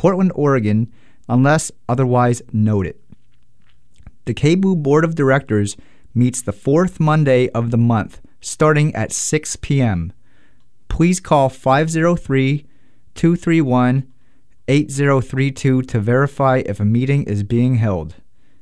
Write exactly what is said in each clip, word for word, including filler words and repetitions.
Portland, Oregon, unless otherwise noted. The K B O O Board of Directors meets the fourth Monday of the month, starting at six p.m. Please call five oh three, two three one, eight oh three two to verify if a meeting is being held.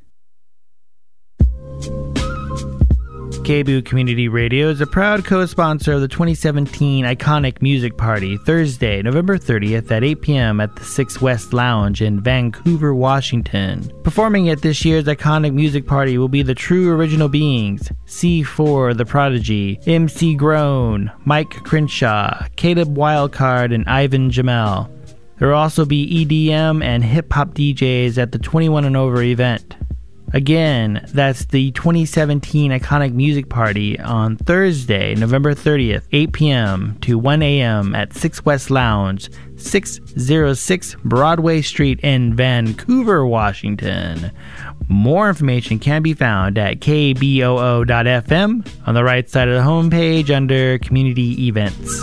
K B O O Community Radio is a proud co-sponsor of the twenty seventeen Iconic Music Party, Thursday, November thirtieth at eight p.m. at the six West Lounge in Vancouver, Washington. Performing at this year's Iconic Music Party will be the True Original Beings, C four The Prodigy, M C Groan, Mike Crenshaw, Caleb Wildcard, and Ivan Jamel. There will also be E D M and hip-hop D Js at the twenty-one and over event. Again, that's the twenty seventeen Iconic Music Party on Thursday, November thirtieth, eight p.m. to one a.m. at six West Lounge, six oh six Broadway Street in Vancouver, Washington. More information can be found at k b o o dot f m on the right side of the homepage under Community Events.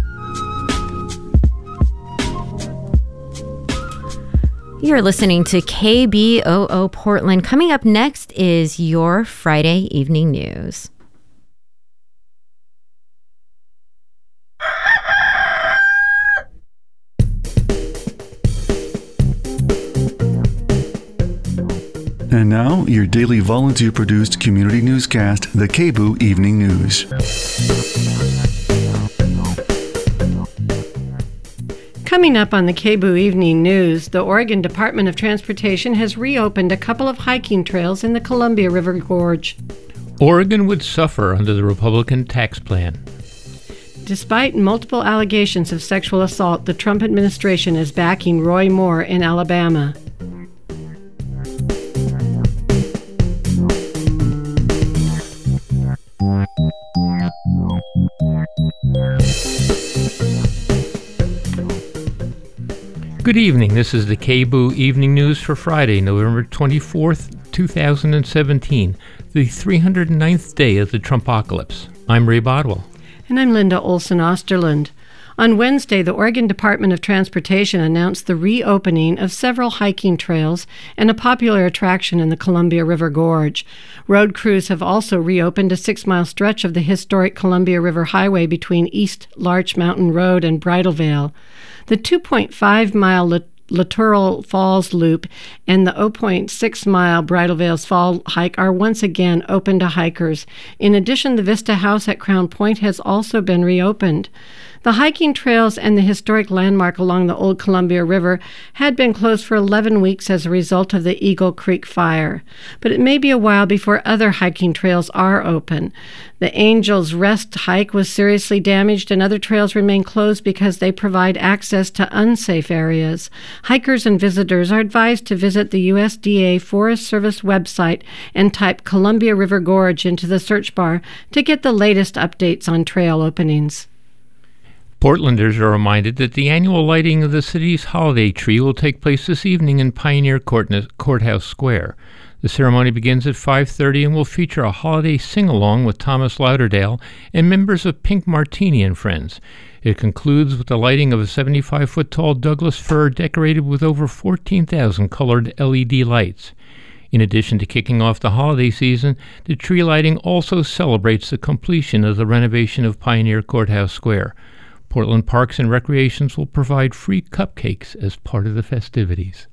You're listening to K B O O Portland. Coming up next is your Friday evening news. And now, your daily volunteer-produced community newscast, the K B O O Evening News. Coming up on the K B O O Evening News, the Oregon Department of Transportation has reopened a couple of hiking trails in the Columbia River Gorge. Oregon would suffer under the Republican tax plan. Despite multiple allegations of sexual assault, the Trump administration is backing Roy Moore in Alabama. Good evening. This is the K B O O Evening News for Friday, November twenty-fourth, two thousand seventeen, the three hundred ninth day of the Trumpocalypse. I'm Ray Bodwell. And I'm Linda Olson Osterland. On Wednesday, the Oregon Department of Transportation announced the reopening of several hiking trails and a popular attraction in the Columbia River Gorge. Road crews have also reopened a six-mile stretch of the historic Columbia River Highway between East Larch Mountain Road and Bridal Veil. The two point five mile lit- Littoral Falls Loop and the zero point six mile Bridal Veil's Fall Hike are once again open to hikers. In addition, the Vista House at Crown Point has also been reopened. The hiking trails and the historic landmark along the Old Columbia River had been closed for eleven weeks as a result of the Eagle Creek fire. But it may be a while before other hiking trails are open. The Angel's Rest hike was seriously damaged, and other trails remain closed because they provide access to unsafe areas. Hikers and visitors are advised to visit the U S D A Forest Service website and type Columbia River Gorge into the search bar to get the latest updates on trail openings. Portlanders are reminded that the annual lighting of the city's holiday tree will take place this evening in Pioneer Court- Courthouse Square. The ceremony begins at five thirty and will feature a holiday sing-along with Thomas Lauderdale and members of Pink Martini and Friends. It concludes with the lighting of a seventy-five foot tall Douglas fir decorated with over fourteen thousand colored L E D lights. In addition to kicking off the holiday season, the tree lighting also celebrates the completion of the renovation of Pioneer Courthouse Square. Portland Parks and Recreations will provide free cupcakes as part of the festivities.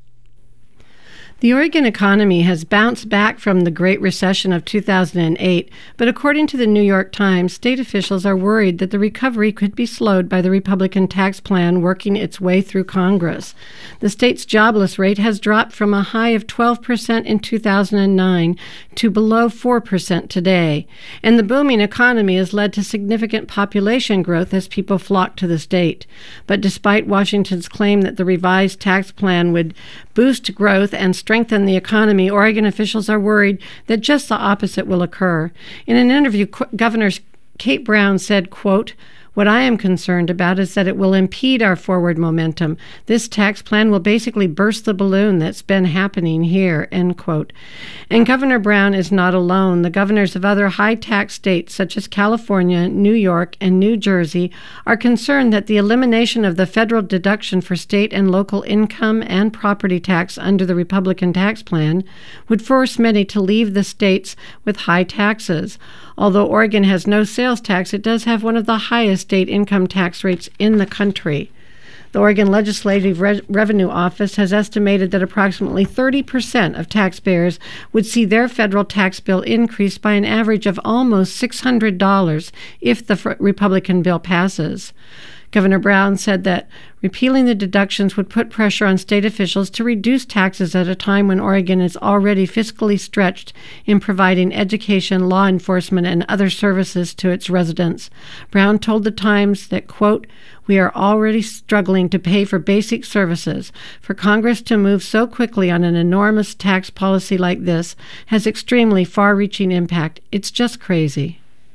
The Oregon economy has bounced back from the Great Recession of two thousand eight, but according to the New York Times, state officials are worried that the recovery could be slowed by the Republican tax plan working its way through Congress. The state's jobless rate has dropped from a high of twelve percent in two thousand nine to below four percent today, and the booming economy has led to significant population growth as people flock to the state. But despite Washington's claim that the revised tax plan would boost growth and strengthen the economy, Oregon officials are worried that just the opposite will occur. In an interview, Governor Kate Brown said, quote, What I am concerned about is that it will impede our forward momentum. This tax plan will basically burst the balloon that's been happening here, end quote. And Governor Brown is not alone. The governors of other high-tax states, such as California, New York, and New Jersey, are concerned that the elimination of the federal deduction for state and local income and property tax under the Republican tax plan would force many to leave the states with high taxes. Although Oregon has no sales tax, it does have one of the highest state income tax rates in the country. The Oregon Legislative Re- Revenue Office has estimated that approximately thirty percent of taxpayers would see their federal tax bill increase by an average of almost six hundred dollars if the f- Republican bill passes. Governor Brown said that repealing the deductions would put pressure on state officials to reduce taxes at a time when Oregon is already fiscally stretched in providing education, law enforcement, and other services to its residents. Brown told the Times that, quote, "We are already struggling to pay for basic services. For Congress to move so quickly on an enormous tax policy like this has extremely far-reaching impact. It's just crazy."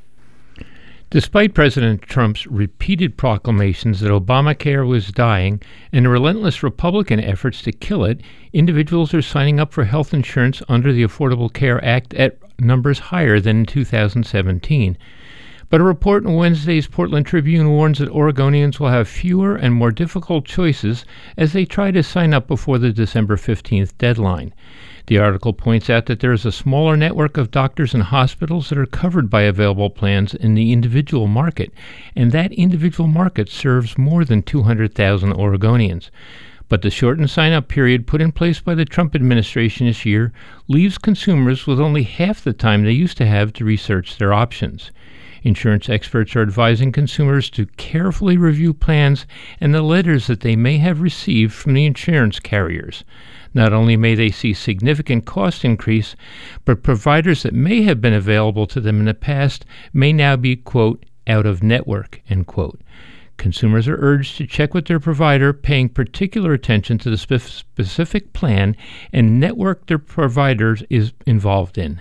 Despite President Trump's repeated proclamations that Obamacare was dying and relentless Republican efforts to kill it, individuals are signing up for health insurance under the Affordable Care Act at numbers higher than in two thousand seventeen. But a report in Wednesday's Portland Tribune warns that Oregonians will have fewer and more difficult choices as they try to sign up before the December fifteenth deadline. The article points out that there is a smaller network of doctors and hospitals that are covered by available plans in the individual market, and that individual market serves more than two hundred thousand Oregonians. But the shortened sign-up period put in place by the Trump administration this year leaves consumers with only half the time they used to have to research their options. Insurance experts are advising consumers to carefully review plans and the letters that they may have received from the insurance carriers. Not only may they see significant cost increase, but providers that may have been available to them in the past may now be, quote, out of network, end quote. Consumers are urged to check with their provider, paying particular attention to the spe- specific plan and network their provider is involved in.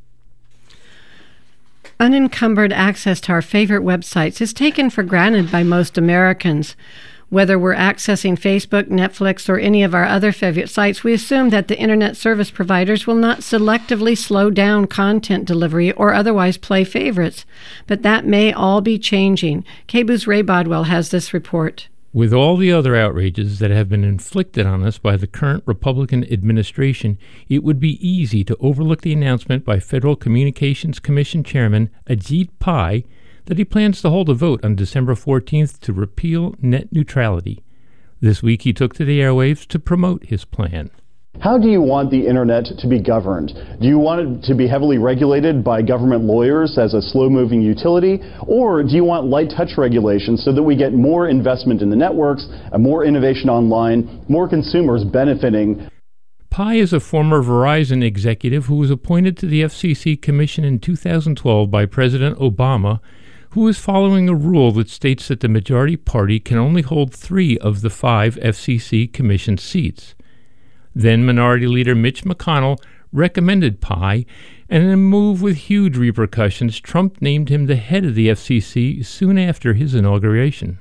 Unencumbered access to our favorite websites is taken for granted by most Americans. Whether we're accessing Facebook, Netflix, or any of our other favorite sites, we assume that the internet service providers will not selectively slow down content delivery or otherwise play favorites. But that may all be changing. K B O O's Ray Bodwell has this report. With all the other outrages that have been inflicted on us by the current Republican administration, it would be easy to overlook the announcement by Federal Communications Commission Chairman Ajit Pai that he plans to hold a vote on December fourteenth to repeal net neutrality. This week he took to the airwaves to promote his plan. How do you want the internet to be governed? Do you want it to be heavily regulated by government lawyers as a slow-moving utility? Or do you want light touch regulation so that we get more investment in the networks, and more innovation online, more consumers benefiting? Pai is a former Verizon executive who was appointed to the F C C Commission in two thousand twelve by President Obama, who is following a rule that states that the majority party can only hold three of the five F C C Commission seats. Then Minority Leader Mitch McConnell recommended Pai, and in a move with huge repercussions, Trump named him the head of the F C C soon after his inauguration.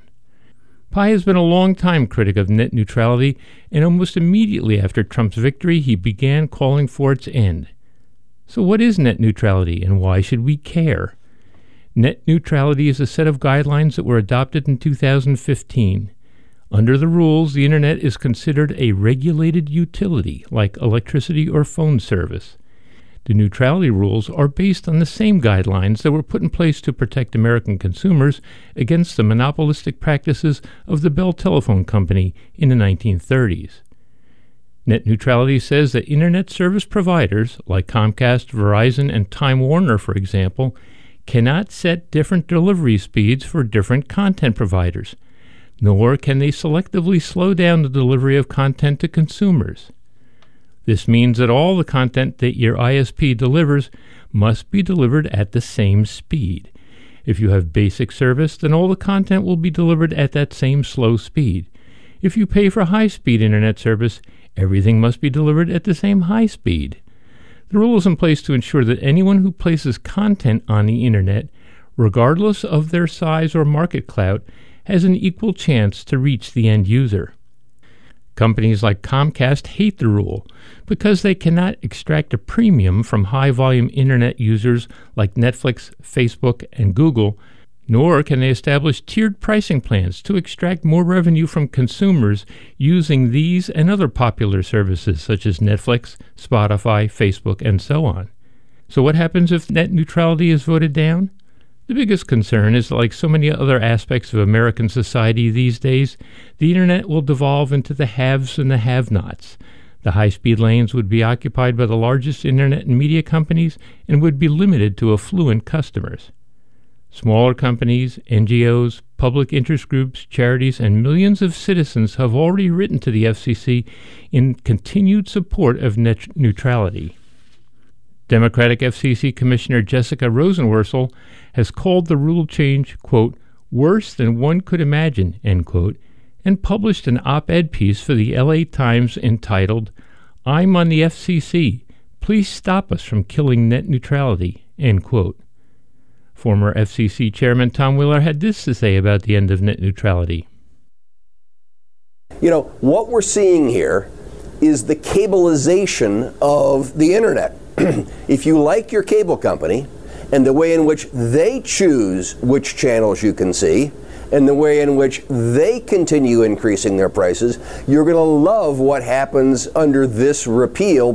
Pai has been a long-time critic of net neutrality, and almost immediately after Trump's victory, he began calling for its end. So what is net neutrality, and why should we care? Net neutrality is a set of guidelines that were adopted in two thousand fifteen. Under the rules, the Internet is considered a regulated utility, like electricity or phone service. The neutrality rules are based on the same guidelines that were put in place to protect American consumers against the monopolistic practices of the Bell Telephone Company in the nineteen thirties. Net neutrality says that Internet service providers, like Comcast, Verizon, and Time Warner, for example, cannot set different delivery speeds for different content providers, nor can they selectively slow down the delivery of content to consumers. This means that all the content that your I S P delivers must be delivered at the same speed. If you have basic service, then all the content will be delivered at that same slow speed. If you pay for high-speed internet service, everything must be delivered at the same high speed. The rule is in place to ensure that anyone who places content on the internet regardless of their size or market clout, has an equal chance to reach the end user. Companies like Comcast hate the rule because they cannot extract a premium from high-volume internet users like Netflix, Facebook, and Google, nor can they establish tiered pricing plans to extract more revenue from consumers using these and other popular services such as Netflix, Spotify, Facebook, and so on. So what happens if net neutrality is voted down? The biggest concern is that, like so many other aspects of American society these days, the internet will devolve into the haves and the have-nots. The high-speed lanes would be occupied by the largest internet and media companies and would be limited to affluent customers. Smaller companies, N G Os, public interest groups, charities, and millions of citizens have already written to the F C C in continued support of net neutrality. Democratic F C C Commissioner Jessica Rosenworcel has called the rule change, quote, worse than one could imagine, end quote, and published an op-ed piece for the L A Times entitled, I'm on the F C C. Please stop us from killing net neutrality, end quote. Former F C C Chairman Tom Wheeler had this to say about the end of net neutrality. You know, what we're seeing here is the cableization of the internet. If you like your cable company and the way in which they choose which channels you can see and the way in which they continue increasing their prices, you're going to love what happens under this repeal.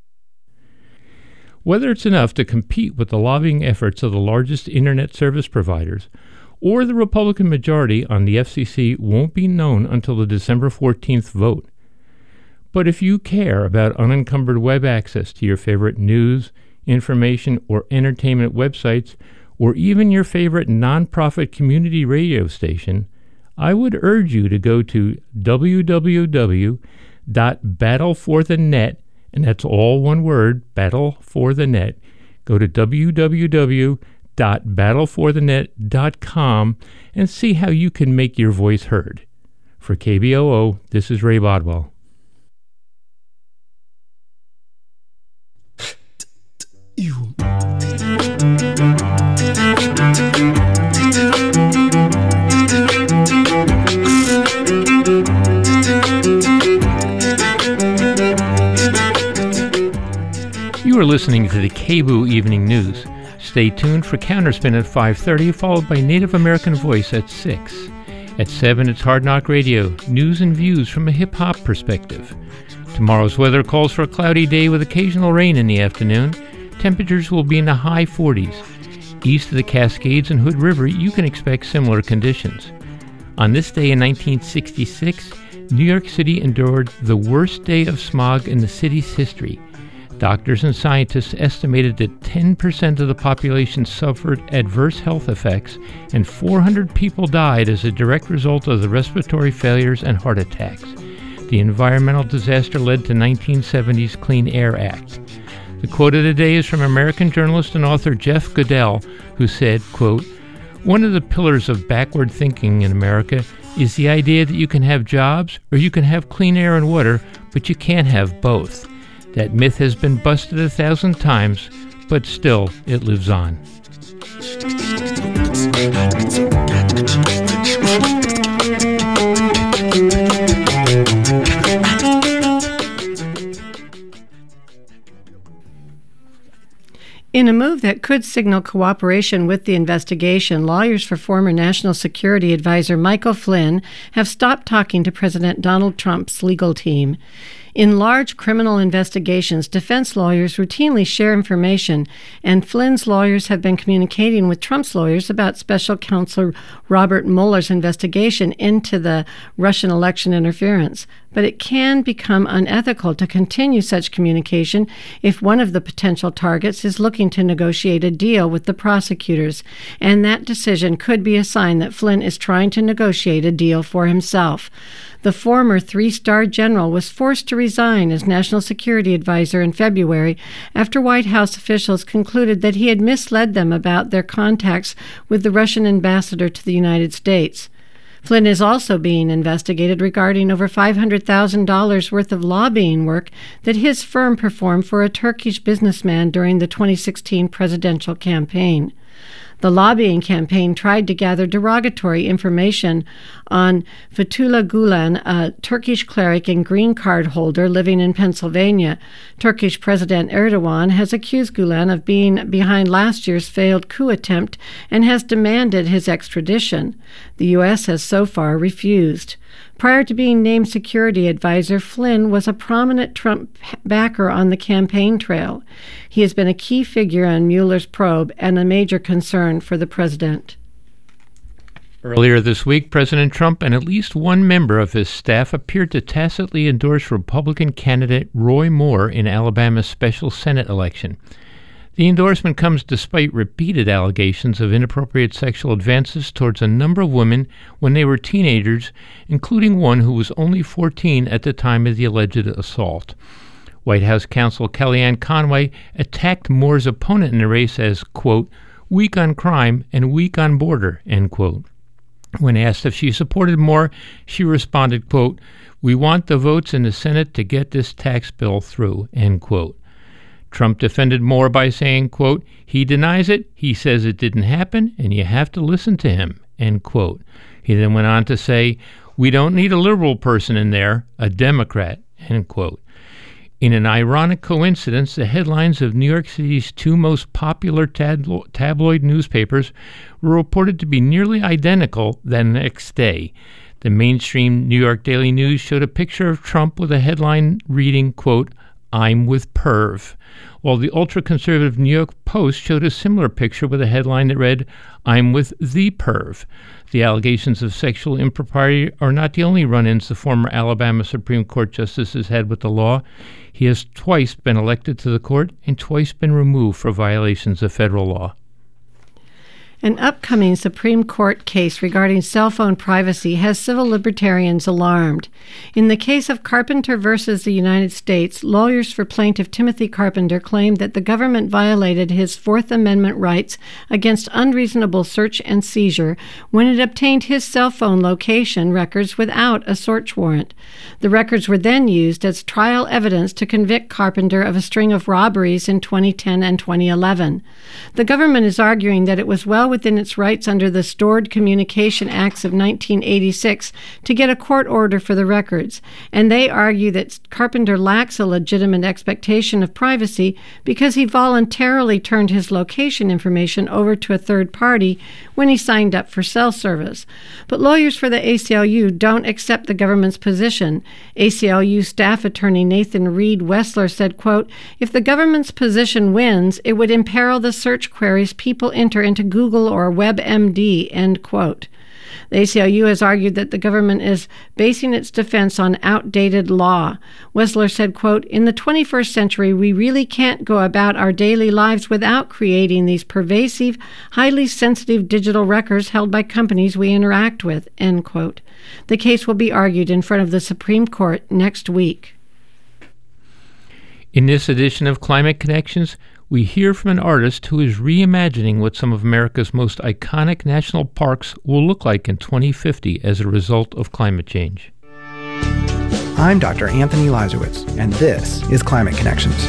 Whether it's enough to compete with the lobbying efforts of the largest internet service providers or the Republican majority on the F C C won't be known until the December fourteenth vote. But if you care about unencumbered web access to your favorite news, information, or entertainment websites, or even your favorite nonprofit community radio station, I would urge you to go to w w w dot battle for the net, and that's all one word, battle for the net. Go to w w w dot battle for the net dot com and see how you can make your voice heard. For K B O O, this is Ray Bodwell. You. You are listening to the K B O O Evening News. Stay tuned for Counterspin at five thirty, followed by Native American Voice at six. At seven, it's Hard Knock Radio, news and views from a hip-hop perspective. Tomorrow's weather calls for a cloudy day with occasional rain in the afternoon. Temperatures will be in the high forties. East of the Cascades and Hood River, you can expect similar conditions. On this day in nineteen sixty-six, New York City endured the worst day of smog in the city's history. Doctors and scientists estimated that ten percent of the population suffered adverse health effects and four hundred people died as a direct result of the respiratory failures and heart attacks. The environmental disaster led to nineteen seventy's Clean Air Act. The quote of the day is from American journalist and author Jeff Goodell, who said, quote, one of the pillars of backward thinking in America is the idea that you can have jobs or you can have clean air and water, but you can't have both. That myth has been busted a thousand times, but still it lives on. In a move that could signal cooperation with the investigation, lawyers for former National Security Advisor Michael Flynn have stopped talking to President Donald Trump's legal team. In large criminal investigations, defense lawyers routinely share information, and Flynn's lawyers have been communicating with Trump's lawyers about Special Counsel Robert Mueller's investigation into the Russian election interference. But it can become unethical to continue such communication if one of the potential targets is looking to negotiate a deal with the prosecutors, and that decision could be a sign that Flynn is trying to negotiate a deal for himself. The former three-star general was forced to resign as National Security Advisor in February after White House officials concluded that he had misled them about their contacts with the Russian ambassador to the United States. Flynn is also being investigated regarding over five hundred thousand dollars worth of lobbying work that his firm performed for a Turkish businessman during the twenty sixteen presidential campaign. The lobbying campaign tried to gather derogatory information on Fethullah Gulen, a Turkish cleric and green card holder living in Pennsylvania. Turkish President Erdogan has accused Gulen of being behind last year's failed coup attempt and has demanded his extradition. The U S has so far refused. Prior to being named security advisor, Flynn was a prominent Trump backer on the campaign trail. He has been a key figure on Mueller's probe and a major concern for the president. Earlier this week, President Trump and at least one member of his staff appeared to tacitly endorse Republican candidate Roy Moore in Alabama's special Senate election. The endorsement comes despite repeated allegations of inappropriate sexual advances towards a number of women when they were teenagers, including one who was only fourteen at the time of the alleged assault. White House counsel Kellyanne Conway attacked Moore's opponent in the race as, quote, weak on crime and weak on border, end quote. When asked if she supported Moore, she responded, quote, we want the votes in the Senate to get this tax bill through, end quote. Trump defended Moore by saying, quote, he denies it, he says it didn't happen, and you have to listen to him, end quote. He then went on to say, we don't need a liberal person in there, a Democrat, end quote. In an ironic coincidence, the headlines of New York City's two most popular tablo- tabloid newspapers were reported to be nearly identical the next day. The mainstream New York Daily News showed a picture of Trump with a headline reading, quote, I'm with Perv, while the ultra-conservative New York Post showed a similar picture with a headline that read, I'm with the Perv. The allegations of sexual impropriety are not the only run-ins the former Alabama Supreme Court justice has had with the law. He has twice been elected to the court and twice been removed for violations of federal law. An upcoming Supreme Court case regarding cell phone privacy has civil libertarians alarmed. In the case of Carpenter versus the United States, lawyers for plaintiff Timothy Carpenter claimed that the government violated his Fourth Amendment rights against unreasonable search and seizure when it obtained his cell phone location records without a search warrant. The records were then used as trial evidence to convict Carpenter of a string of robberies in twenty ten and twenty eleven. The government is arguing that it was well within its rights under the Stored Communication Acts of nineteen eighty-six to get a court order for the records, and they argue that Carpenter lacks a legitimate expectation of privacy because he voluntarily turned his location information over to a third party when he signed up for cell service. But lawyers for the A C L U don't accept the government's position. A C L U staff attorney Nathan Reed Wessler said, quote, if the government's position wins, it would imperil the search queries people enter into Google or WebMD, end quote. The A C L U has argued that the government is basing its defense on outdated law. Wessler said, quote, in the twenty-first century, we really can't go about our daily lives without creating these pervasive, highly sensitive digital records held by companies we interact with, end quote. The case will be argued in front of the Supreme Court next week. In this edition of Climate Connections, we hear from an artist who is reimagining what some of America's most iconic national parks will look like in twenty fifty as a result of climate change. I'm Doctor Anthony Lazowitz, and this is Climate Connections.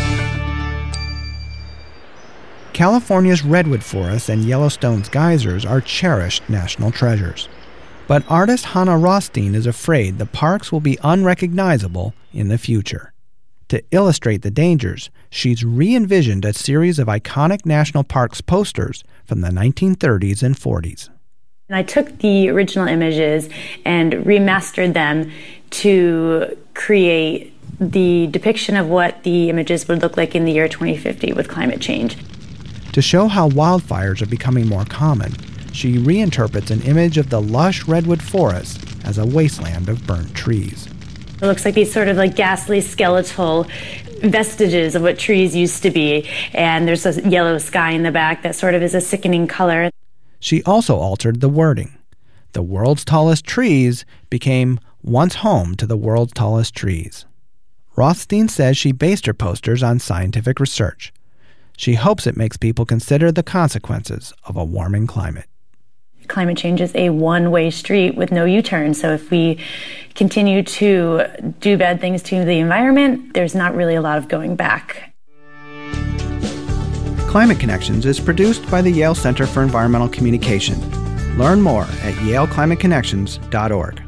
California's redwood forests and Yellowstone's geysers are cherished national treasures. But artist Hannah Rothstein is afraid the parks will be unrecognizable in the future. To illustrate the dangers, she's re-envisioned a series of iconic national parks posters from the nineteen thirties and forties. And I took the original images and remastered them to create the depiction of what the images would look like in the year twenty fifty with climate change. To show how wildfires are becoming more common, she reinterprets an image of the lush redwood forest as a wasteland of burnt trees. It looks like these sort of like ghastly skeletal vestiges of what trees used to be, and there's a yellow sky in the back that sort of is a sickening color. She also altered the wording. The world's tallest trees became once home to the world's tallest trees. Rothstein says she based her posters on scientific research. She hopes it makes people consider the consequences of a warming climate. Climate change is a one-way street with no U-turn. So if we continue to do bad things to the environment, there's not really a lot of going back. Climate Connections is produced by the Yale Center for Environmental Communication. Learn more at yale climate connections dot org.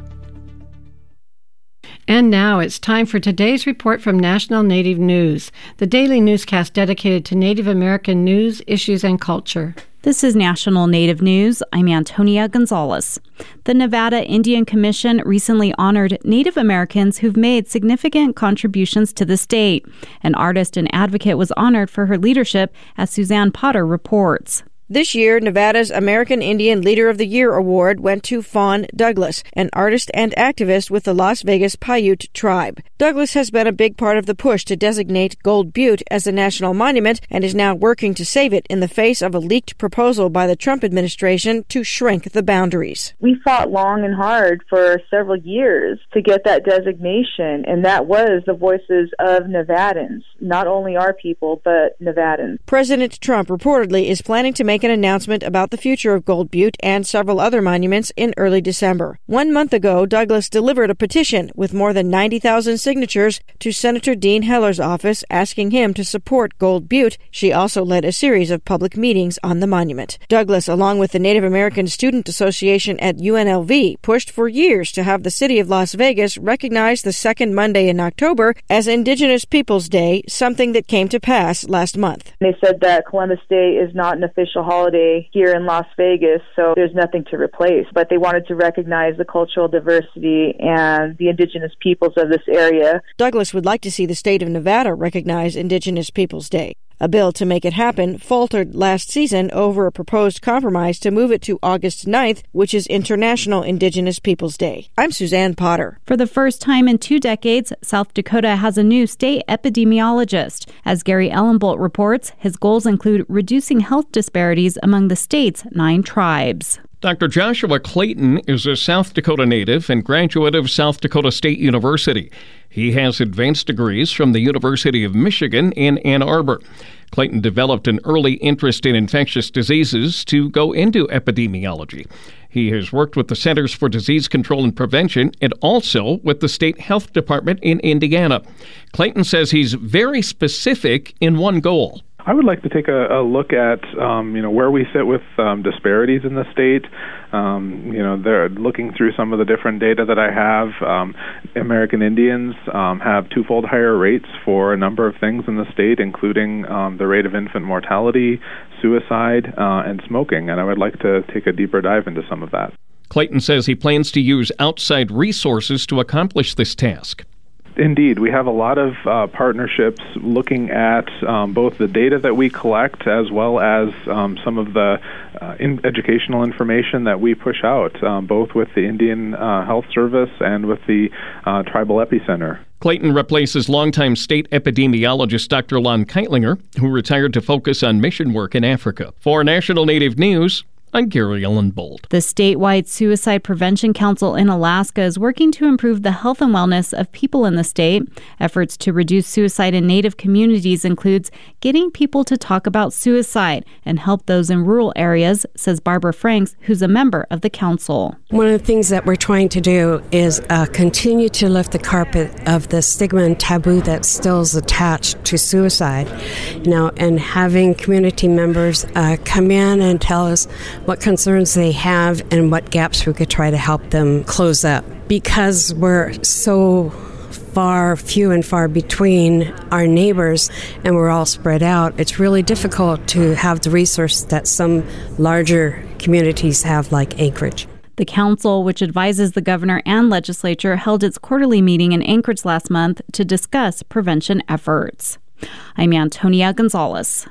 And now it's time for today's report from National Native News, the daily newscast dedicated to Native American news, issues, and culture. This is National Native News. I'm Antonia Gonzalez. The Nevada Indian Commission recently honored Native Americans who've made significant contributions to the state. An artist and advocate was honored for her leadership, as Suzanne Potter reports. This year, Nevada's American Indian Leader of the Year award went to Fawn Douglas, an artist and activist with the Las Vegas Paiute tribe. Douglas has been a big part of the push to designate Gold Butte as a national monument and is now working to save it in the face of a leaked proposal by the Trump administration to shrink the boundaries. We fought long and hard for several years to get that designation, and that was the voices of Nevadans, not only our people, but Nevadans. President Trump reportedly is planning to make an announcement about the future of Gold Butte and several other monuments in early December. One month ago, Douglas delivered a petition with more than ninety thousand signatures to Senator Dean Heller's office asking him to support Gold Butte. She also led a series of public meetings on the monument. Douglas, along with the Native American Student Association at U N L V, pushed for years to have the city of Las Vegas recognize the second Monday in October as Indigenous Peoples Day, something that came to pass last month. They said that Columbus Day is not an official holiday here in Las Vegas, so there's nothing to replace. But they wanted to recognize the cultural diversity and the indigenous peoples of this area. Douglas would like to see the state of Nevada recognize Indigenous Peoples Day. A bill to make it happen faltered last season over a proposed compromise to move it to August ninth, which is International Indigenous Peoples Day. I'm Suzanne Potter. For the first time in two decades, South Dakota has a new state epidemiologist. As Gary Ellenbolt reports, his goals include reducing health disparities among the state's nine tribes. Doctor Joshua Clayton is a South Dakota native and graduate of South Dakota State University. He has advanced degrees from the University of Michigan in Ann Arbor. Clayton developed an early interest in infectious diseases to go into epidemiology. He has worked with the Centers for Disease Control and Prevention and also with the State Health Department in Indiana. Clayton says he's very specific in one goal. I would like to take a, a look at, um, you know, where we sit with um, disparities in the state. Um, you know, they're looking through some of the different data that I have. Um, American Indians um, have twofold higher rates for a number of things in the state, including um, the rate of infant mortality, suicide, uh, and smoking. And I would like to take a deeper dive into some of that. Clayton says he plans to use outside resources to accomplish this task. Indeed. We have a lot of uh, partnerships looking at um, both the data that we collect as well as um, some of the uh, in educational information that we push out, um, both with the Indian uh, Health Service and with the uh, Tribal Epicenter. Clayton replaces longtime state epidemiologist Doctor Lon Keitlinger, who retired to focus on mission work in Africa. For National Native News, I'm Gary Ellenbolt. The statewide Suicide Prevention Council in Alaska is working to improve the health and wellness of people in the state. Efforts to reduce suicide in Native communities includes getting people to talk about suicide and help those in rural areas, says Barbara Franks, who's a member of the council. One of the things that we're trying to do is uh, continue to lift the carpet of the stigma and taboo that still is attached to suicide. You know, and having community members uh, come in and tell us what concerns they have and what gaps we could try to help them close up. Because we're so far, few and far between our neighbors and we're all spread out, it's really difficult to have the resource that some larger communities have, like Anchorage. The council, which advises the governor and legislature, held its quarterly meeting in Anchorage last month to discuss prevention efforts. I'm Antonia Gonzalez.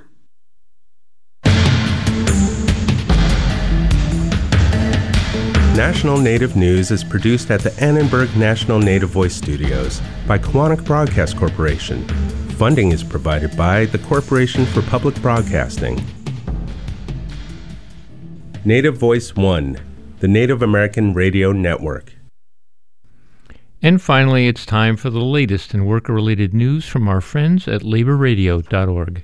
National Native News is produced at the Annenberg National Native Voice Studios by Quantic Broadcast Corporation. Funding is provided by the Corporation for Public Broadcasting. Native Voice One, the Native American Radio Network. And finally, it's time for the latest in worker-related news from our friends at labor radio dot org.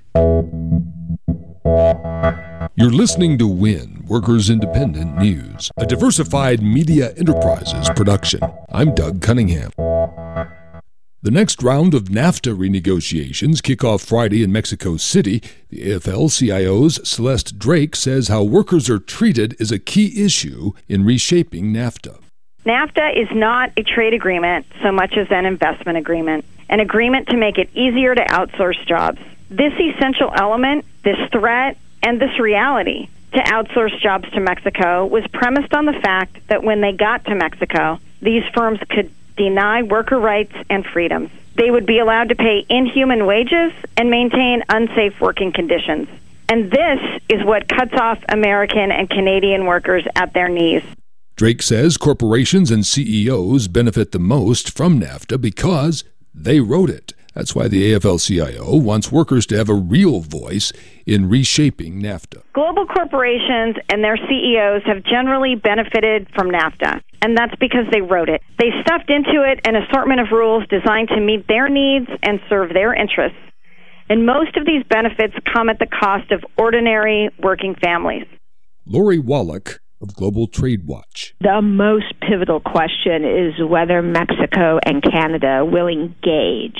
You're listening to WIN, Workers Independent News, a diversified media enterprises production. I'm Doug Cunningham. The next round of NAFTA renegotiations kick off Friday in Mexico City. The A F L C I O's Celeste Drake says how workers are treated is a key issue in reshaping NAFTA. NAFTA is not a trade agreement so much as an investment agreement, an agreement to make it easier to outsource jobs. This essential element, this threat, and this reality to outsource jobs to Mexico was premised on the fact that when they got to Mexico, these firms could deny worker rights and freedoms. They would be allowed to pay inhuman wages and maintain unsafe working conditions. And this is what cuts off American and Canadian workers at their knees. Drake says corporations and C E Os benefit the most from NAFTA because they wrote it. That's why the A F L C I O wants workers to have a real voice in reshaping NAFTA. Global corporations and their C E Os have generally benefited from NAFTA, and that's because they wrote it. They stuffed into it an assortment of rules designed to meet their needs and serve their interests. And most of these benefits come at the cost of ordinary working families. Lori Wallach of Global Trade Watch. The most pivotal question is whether Mexico and Canada will engage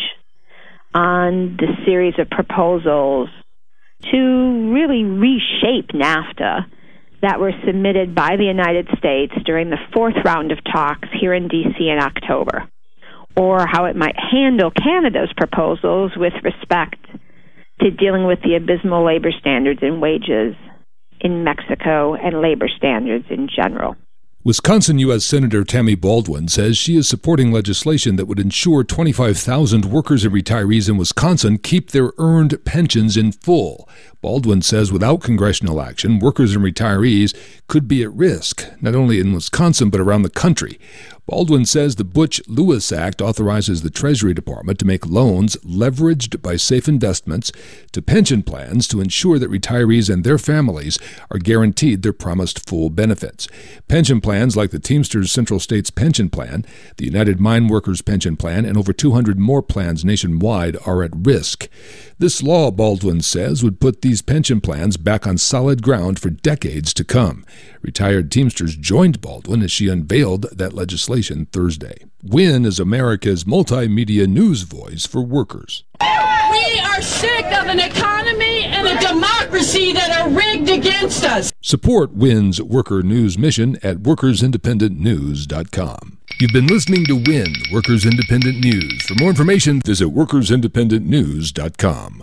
on the series of proposals to really reshape NAFTA that were submitted by the United States during the fourth round of talks here in D C in October, or how it might handle Canada's proposals with respect to dealing with the abysmal labor standards and wages in Mexico and labor standards in general. Wisconsin U S Senator Tammy Baldwin says she is supporting legislation that would ensure twenty-five thousand workers and retirees in Wisconsin keep their earned pensions in full. Baldwin says without congressional action, workers and retirees could be at risk, not only in Wisconsin but around the country. Baldwin says the Butch-Lewis Act authorizes the Treasury Department to make loans leveraged by safe investments to pension plans to ensure that retirees and their families are guaranteed their promised full benefits. Pension plans like the Teamsters Central States Pension Plan, the United Mine Workers Pension Plan, and over two hundred more plans nationwide are at risk. This law, Baldwin says, would put these pension plans back on solid ground for decades to come. Retired Teamsters joined Baldwin as she unveiled that legislation Thursday. WIN is America's multimedia news voice for workers. We are sick of an economy and a democracy that are rigged against us. Support WIN's worker news mission at workers independent news dot com. You've been listening to WIN, Workers Independent News. For more information, visit workers independent news dot com.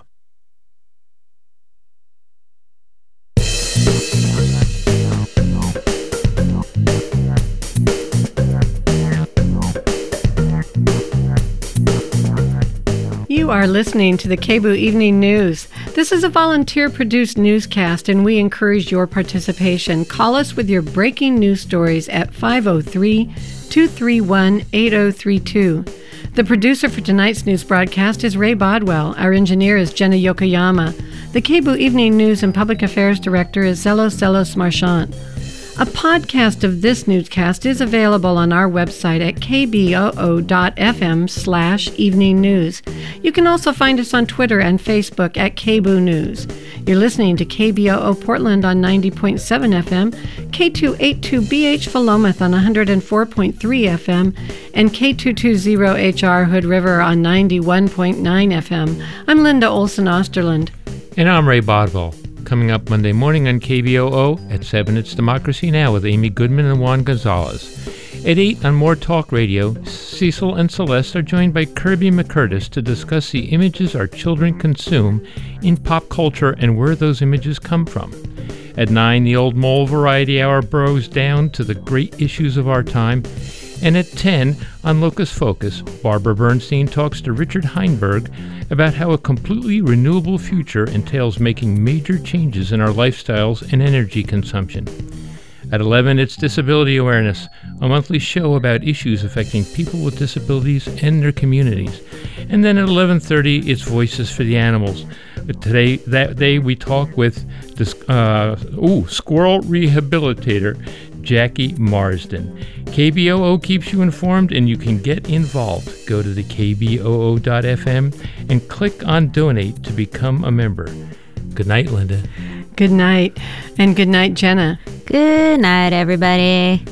You are listening to the K B O O Evening News. This is a volunteer-produced newscast, and we encourage your participation. Call us with your breaking news stories at five oh three, two three one, eight oh three two. The producer for tonight's news broadcast is Ray Bodwell. Our engineer is Jenna Yokoyama. The K B O O Evening News and Public Affairs Director is Zelos Zelos Marchant. A podcast of this newscast is available on our website at k b o o dot f m slash evening news. You can also find us on Twitter and Facebook at K B O O News. You're listening to K B O O Portland on ninety point seven F M, K two eighty-two B H Philomath on one oh four point three F M, and K two twenty H R Hood River on ninety-one point nine F M. I'm Linda Olson Osterland. And I'm Ray Bodwell. Coming up Monday morning on K B O O at seven, it's Democracy Now! With Amy Goodman and Juan Gonzalez. At eight on More Talk Radio, Cecil and Celeste are joined by Kirby McCurtis to discuss the images our children consume in pop culture and where those images come from. At nine, the Old Mole Variety Hour burrows down to the great issues of our time. And at ten, on Locus Focus, Barbara Bernstein talks to Richard Heinberg about how a completely renewable future entails making major changes in our lifestyles and energy consumption. At eleven, it's Disability Awareness, a monthly show about issues affecting people with disabilities and their communities. And then at eleven thirty, it's Voices for the Animals. Today, that day, we talk with this, uh, ooh, squirrel rehabilitator Jackie Marsden. K B O O keeps you informed, and you can get involved. Go to the k b o o dot f m and click on Donate to become a member. Good night, Linda. Good night. And good night, Jenna. Good night, everybody.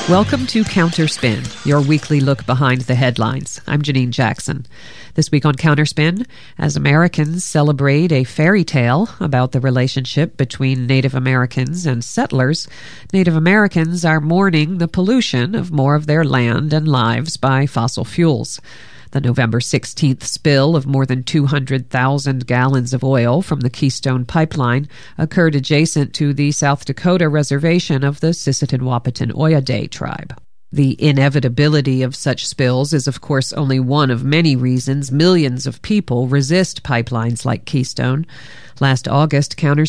Welcome to Counterspin, your weekly look behind the headlines. I'm Janine Jackson. This week on Counterspin, as Americans celebrate a fairy tale about the relationship between Native Americans and settlers, Native Americans are mourning the pollution of more of their land and lives by fossil fuels. The November sixteenth spill of more than two hundred thousand gallons of oil from the Keystone Pipeline occurred adjacent to the South Dakota reservation of the Sisseton-Wahpeton Oya-Deh tribe. The inevitability of such spills is, of course, only one of many reasons millions of people resist pipelines like Keystone. Last August, Counterspin